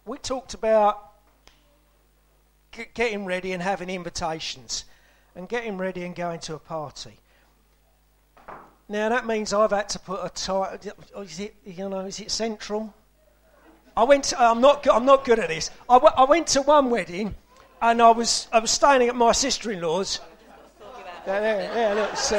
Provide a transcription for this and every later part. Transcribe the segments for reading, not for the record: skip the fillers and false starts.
we talked about getting ready and having invitations and getting ready and going to a party. Now that means I've had to put a tie. Is it central? I'm not good at this. I went to one wedding, and I was staying at my sister-in-law's. There, look, see.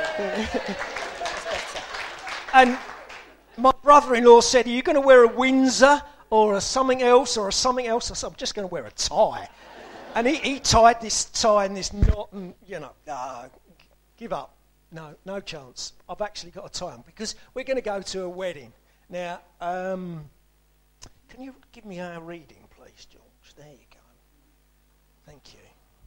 And my brother-in-law said, "Are you going to wear a Windsor or a something else or a something else?" I said, "I'm just going to wear a tie." And he tied this tie in this knot, and give up. No chance. I've actually got a tie on because we're going to go to a wedding now. Can you give me our reading, please, George? There you go. Thank you.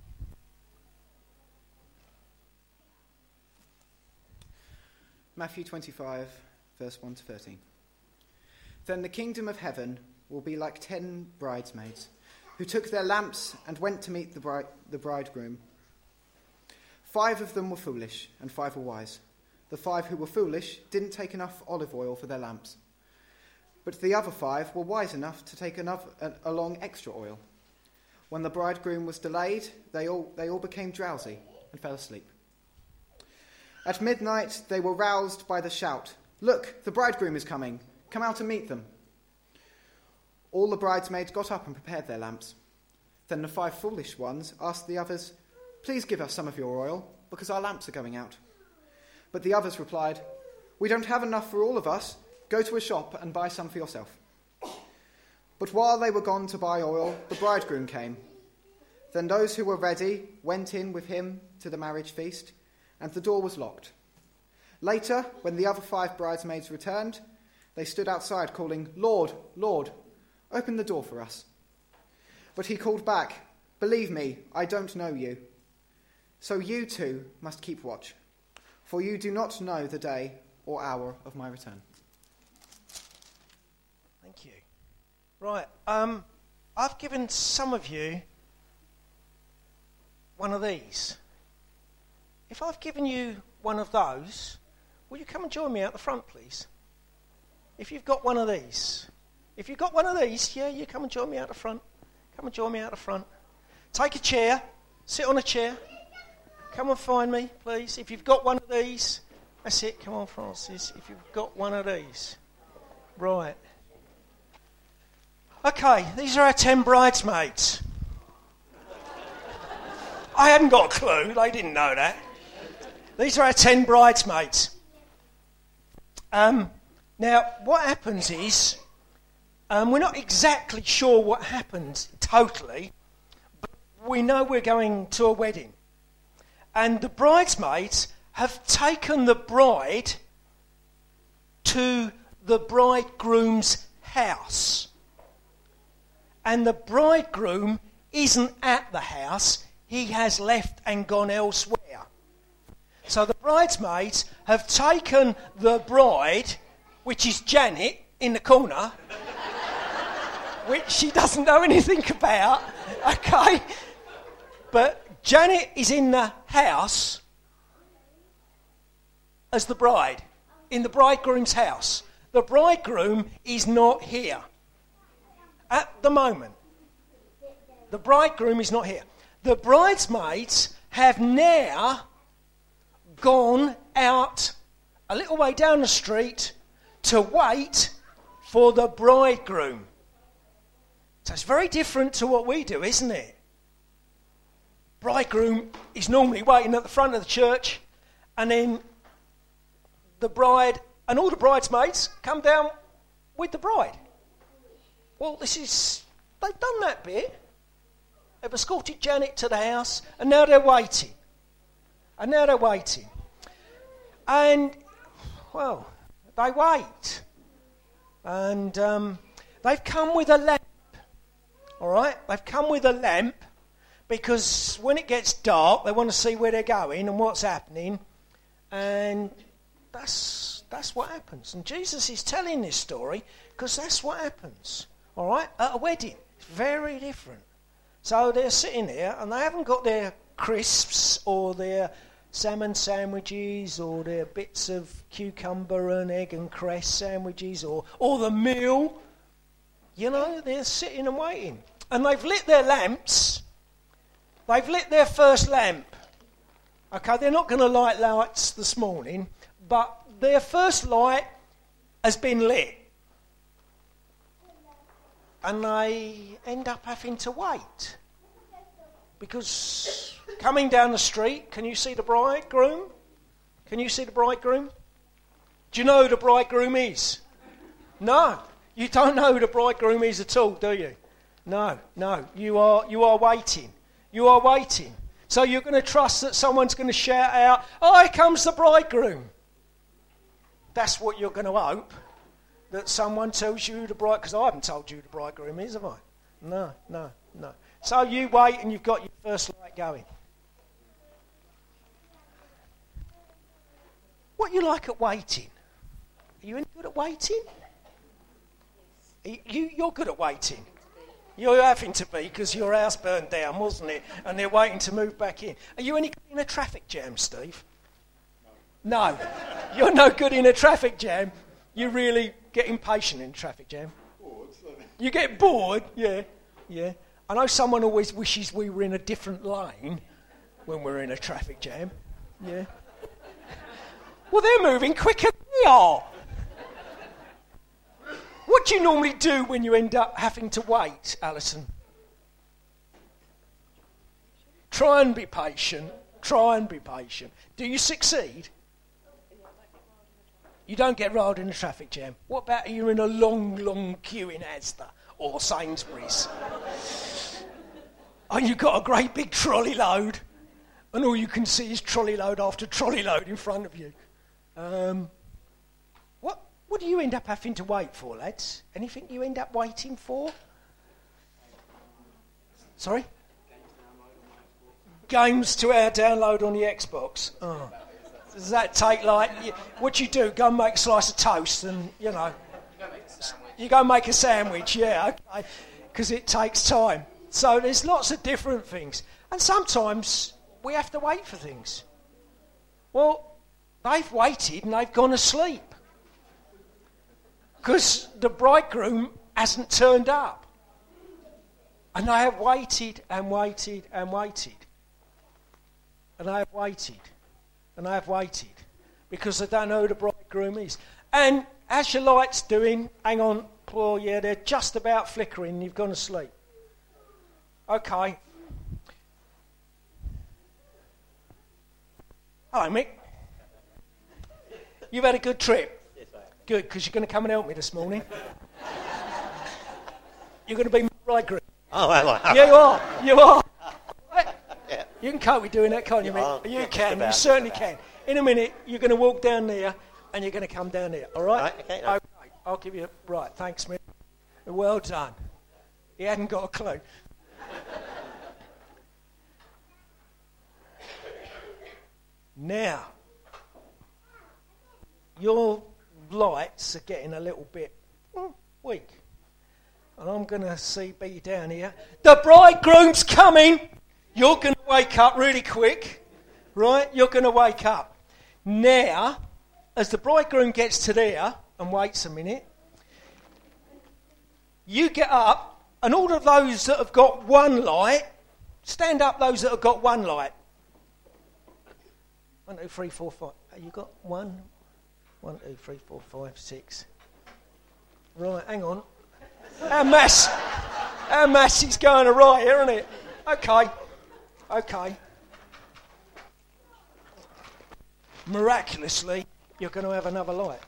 Matthew 25, verse 1 to 13. Then the kingdom of heaven will be like 10 bridesmaids who took their lamps and went to meet the bridegroom. 5 of them were foolish and 5 were wise. The 5 who were foolish didn't take enough olive oil for their lamps. But the other 5 were wise enough to take along extra oil. When the bridegroom was delayed, they all became drowsy and fell asleep. At midnight they were roused by the shout, "Look, the bridegroom is coming. Come out and meet them." All the bridesmaids got up and prepared their lamps. Then the 5 foolish ones asked the others, "Please give us some of your oil, because our lamps are going out." But the others replied, "We don't have enough for all of us. Go to a shop and buy some for yourself." But while they were gone to buy oil, the bridegroom came. Then those who were ready went in with him to the marriage feast, and the door was locked. Later, when the other 5 bridesmaids returned, they stood outside calling, "Lord, Lord, open the door for us." But he called back, "Believe me, I don't know you. So you too must keep watch, for you do not know the day or hour of my return." Thank you. Right, I've given some of you one of these. If I've given you one of those, will you come and join me out the front, please? If you've got one of these. If you've got one of these, you come and join me out the front. Come and join me out the front. Take a chair. Sit on a chair. Come and find me, please. If you've got one of these, that's it. Come on, Francis. If you've got one of these. Right. Okay, these are our 10 bridesmaids. I hadn't got a clue. They didn't know that. These are our 10 bridesmaids. Now, what happens is, we're not exactly sure what happened totally, but we know we're going to a wedding. And the bridesmaids have taken the bride to the bridegroom's house. And the bridegroom isn't at the house. He has left and gone elsewhere. So the bridesmaids have taken the bride, which is Janet, in the corner, which she doesn't know anything about, okay? But Janet is in the house as the bride, in the bridegroom's house. The bridegroom is not here at the moment. The bridegroom is not here. The bridesmaids have now gone out a little way down the street to wait for the bridegroom. So it's very different to what we do, isn't it? Bridegroom is normally waiting at the front of the church, and then the bride and all the bridesmaids come down with the bride. Well, they've done that bit. They've escorted Janet to the house, and now they're waiting. And, well, they wait. And they've come with a lamp. All right? They've come with a lamp because when it gets dark, they want to see where they're going and what's happening. And that's what happens. And Jesus is telling this story because that's what happens. All right? At a wedding. It's very different. So they're sitting there and they haven't got their crisps or their salmon sandwiches or their bits of cucumber and egg and cress sandwiches or the meal. You know, they're sitting and waiting. And they've lit their lamps. They've lit their first lamp. Okay, they're not going to light lights this morning, but their first light has been lit. And they end up having to wait. Because coming down the street, can you see the bridegroom? Can you see the bridegroom? Do you know who the bridegroom is? No, you don't know who the bridegroom is at all, do you? No, you are waiting. You are waiting. So you're going to trust that someone's going to shout out, "Oh, here comes the bridegroom." That's what you're going to hope, that someone tells you the bride, because I haven't told you who the bridegroom is, have I? No. So you wait and you've got your first light going. What you like at waiting? Are you any good at waiting? You're good at waiting. You're having to be, because your house burned down, wasn't it? And they're waiting to move back in. Are you any good in a traffic jam, Steve? No. You're no good in a traffic jam. You really get impatient in a traffic jam. You get bored, yeah. I know someone always wishes we were in a different lane when we're in a traffic jam. Yeah. Well, they're moving quicker than we are. What do you normally do when you end up having to wait, Alison? Try and be patient. Do you succeed? You don't get riled in a traffic jam. What about you're in a long queue in Asda or Sainsbury's? And you've got a great big trolley load, and all you can see is trolley load after trolley load in front of you. What do you end up having to wait for, lads? Anything you end up waiting for? Sorry? Games to download on the Xbox. Oh. Does that take what you do? Go and make a slice of toast and, you go make a sandwich, yeah, okay, because it takes time. So there's lots of different things. And sometimes we have to wait for things. Well, they've waited and they've gone asleep. Because the bridegroom hasn't turned up. And they have waited and waited and waited. And I have waited. And I have waited. Because they don't know who the bridegroom is. And how's your lights doing? Hang on. Oh, yeah, they're just about flickering. You've gone to sleep. Okay. Hello, Mick. You've had a good trip? Yes, I have. Good, because you're going to come and help me this morning. You're going to be my bridegroom. Oh, am I? Yeah, you are. Yeah. You can cope with doing that, can't you, Mick? You can, you certainly can. In a minute, you're going to walk down there and you're going to come down here, all right? Right, okay. No. Okay, I'll give you... Right, thanks, Mick. Well done. He hadn't got a clue. Now, your lights are getting a little bit weak. And I'm going to be down here. The bridegroom's coming. You're going to wake up really quick. Right? You're going to wake up. Now, as the bridegroom gets to there and waits a minute, you get up, and all of those that have got one light, stand up, those that have got one light. 1, 2, 3, 4, 5. Have you got one? 1, 2, 3, 4, 5, 6. Right, hang on. Our maths is going awry here, isn't it? Okay. Miraculously, you're going to have another light.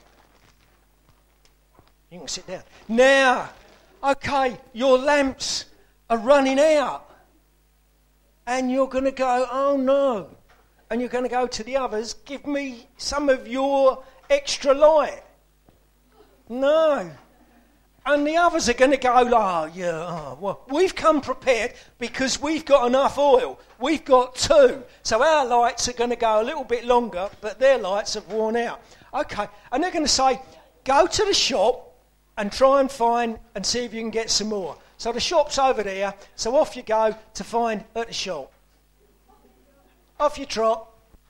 You can sit down. Now, okay, your lamps are running out. And you're going to go, oh no. And you're going to go to the others, give me some of your extra light. No. And the others are going to go, well, we've come prepared because we've got enough oil. We've got 2. So our lights are going to go a little bit longer, but their lights have worn out. Okay. And they're going to say, go to the shop and try and find and see if you can get some more. So the shop's over there, so off you go to find at the shop. Off you trot.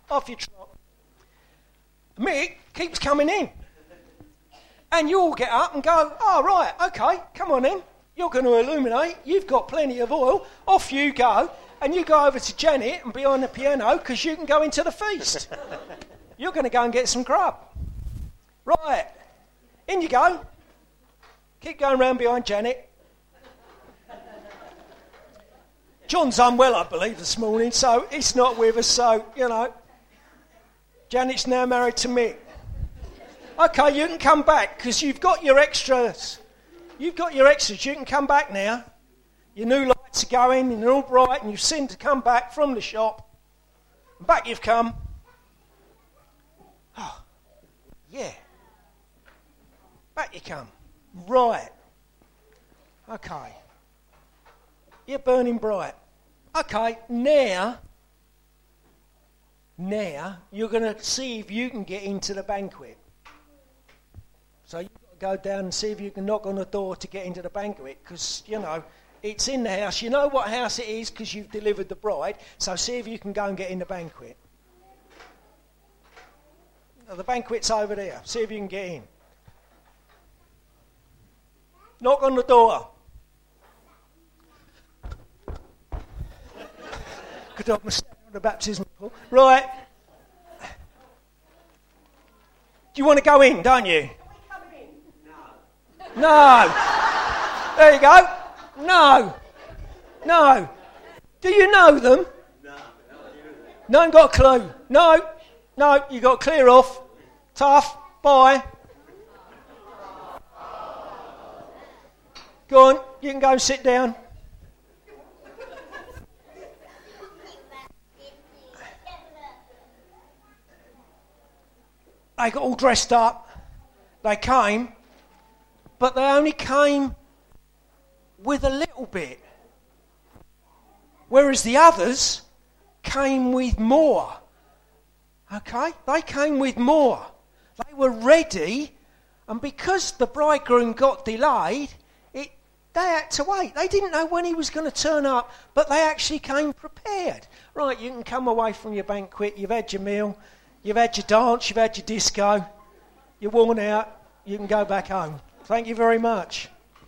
Mick keeps coming in. And you all get up and go, oh, right, okay, come on in. You're going to illuminate. You've got plenty of oil. Off you go. And you go over to Janet and behind the piano because you can go into the feast. You're going to go and get some grub. Right. In you go. Keep going round behind Janet. John's unwell, I believe, this morning, so he's not with us, so, Janet's now married to Mick. Okay, you can come back, because you've got your extras. You can come back now. Your new lights are going, and they're all bright, and you've seen to come back from the shop. And back you've come. Oh, yeah. Back you come. Right. Okay. You're burning bright. Okay, now you're going to see if you can get into the banquet. So you've got to go down and see if you can knock on the door to get into the banquet, because, it's in the house. You know what house it is because you've delivered the bride, so see if you can go and get in the banquet. Now, the banquet's over there. See if you can get in. Knock on the door. Good dog must stand on the baptismal pool. Right. Do you want to go in, don't you? No. There you go. No. Do you know them? No. Ain't got a clue. No, you got to clear off. Tough. Bye. Go on, you can go and sit down. They got all dressed up. They came, but they only came with a little bit. Whereas the others came with more. Okay? They came with more. They were ready, and because the bridegroom got delayed, they had to wait. They didn't know when he was going to turn up, but they actually came prepared. Right, you can come away from your banquet, you've had your meal, you've had your dance, you've had your disco, you're worn out, you can go back home. Thank you very much.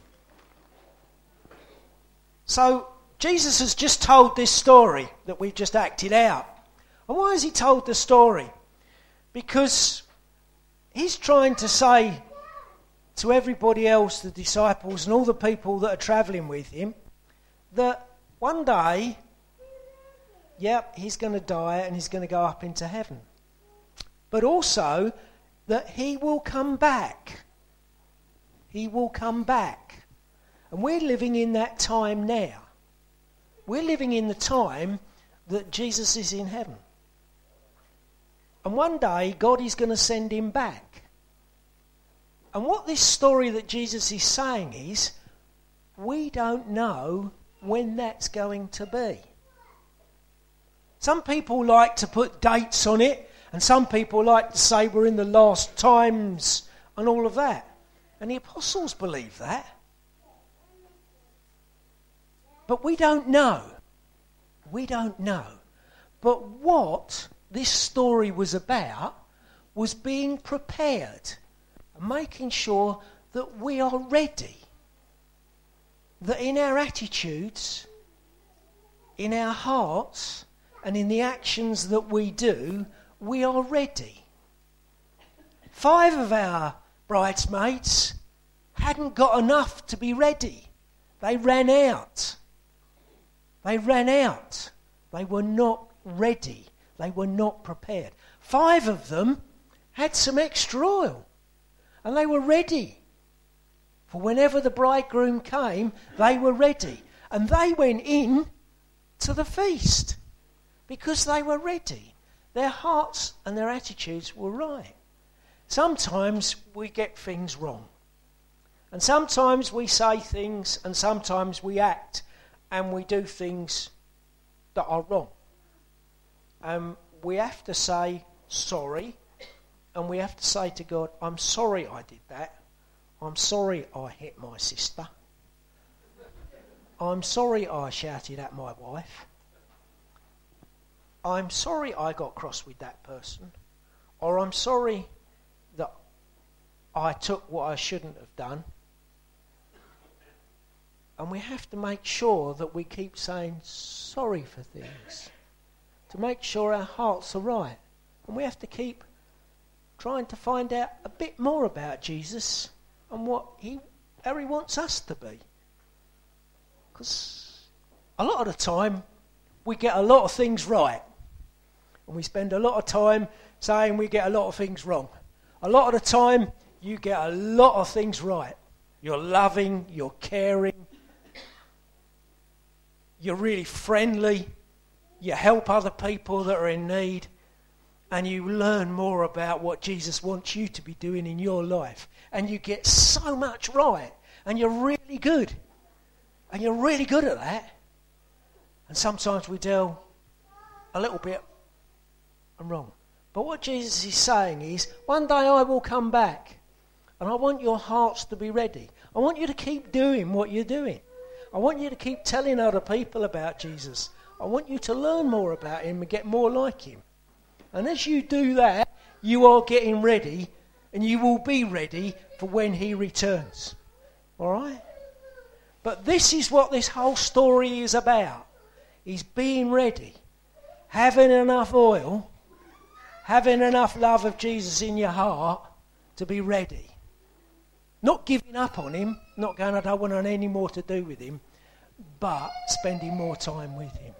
So, Jesus has just told this story that we've just acted out. And why has he told the story? Because he's trying to say to everybody else, the disciples and all the people that are travelling with him, that one day, he's going to die and he's going to go up into heaven. But also that he will come back. He will come back. And we're living in that time now. We're living in the time that Jesus is in heaven. And one day, God is going to send him back. And what this story that Jesus is saying is, we don't know when that's going to be. Some people like to put dates on it, and some people like to say we're in the last times and all of that. And the apostles believe that. But we don't know. We don't know. But what this story was about was being prepared. Making sure that we are ready. That in our attitudes, in our hearts, and in the actions that we do, we are ready. 5 of our bridesmaids hadn't got enough to be ready. They ran out. They were not ready. They were not prepared. 5 of them had some extra oil. And they were ready. For whenever the bridegroom came, they were ready. And they went in to the feast. Because they were ready. Their hearts and their attitudes were right. Sometimes we get things wrong. And sometimes we say things, and sometimes we act, and we do things that are wrong. We have to say sorry. And we have to say to God, I'm sorry I did that. I'm sorry I hit my sister. I'm sorry I shouted at my wife. I'm sorry I got cross with that person. Or I'm sorry that I took what I shouldn't have done. And we have to make sure that we keep saying sorry for things, to make sure our hearts are right. And we have to keep trying to find out a bit more about Jesus and how he wants us to be. Because a lot of the time we get a lot of things right, and we spend a lot of time saying we get a lot of things wrong. A lot of the time you get a lot of things right. You're loving, you're caring, you're really friendly, you help other people that are in need, and you learn more about what Jesus wants you to be doing in your life. And you get so much right, and you're really good. And you're really good at that. And sometimes we do a little bit wrong. But what Jesus is saying is, one day I will come back, and I want your hearts to be ready. I want you to keep doing what you're doing. I want you to keep telling other people about Jesus. I want you to learn more about him and get more like him. And as you do that, you are getting ready, and you will be ready for when he returns. All right? But this is what this whole story is about. Is being ready. Having enough oil, having enough love of Jesus in your heart to be ready. Not giving up on him, not going, I don't want any more to do with him, but spending more time with him.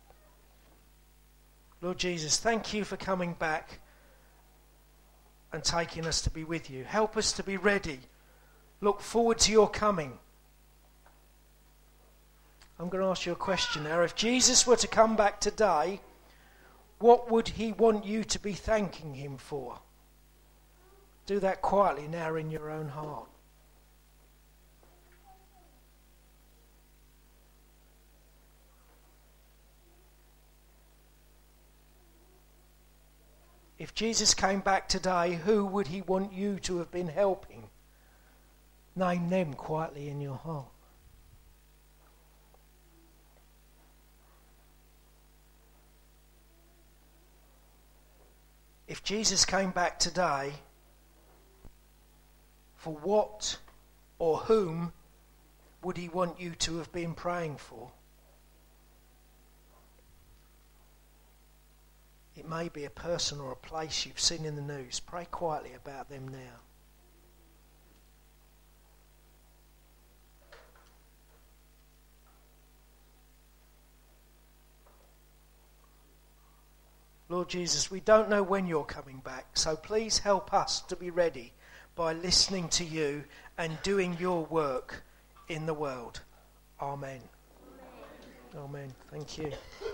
Lord Jesus, thank you for coming back and taking us to be with you. Help us to be ready. Look forward to your coming. I'm going to ask you a question now. If Jesus were to come back today, what would he want you to be thanking him for? Do that quietly now in your own heart. If Jesus came back today, who would he want you to have been helping? Name them quietly in your heart. If Jesus came back today, for what or whom would he want you to have been praying for? It may be a person or a place you've seen in the news. Pray quietly about them now. Lord Jesus, we don't know when you're coming back, so please help us to be ready by listening to you and doing your work in the world. Amen. Amen. Thank you.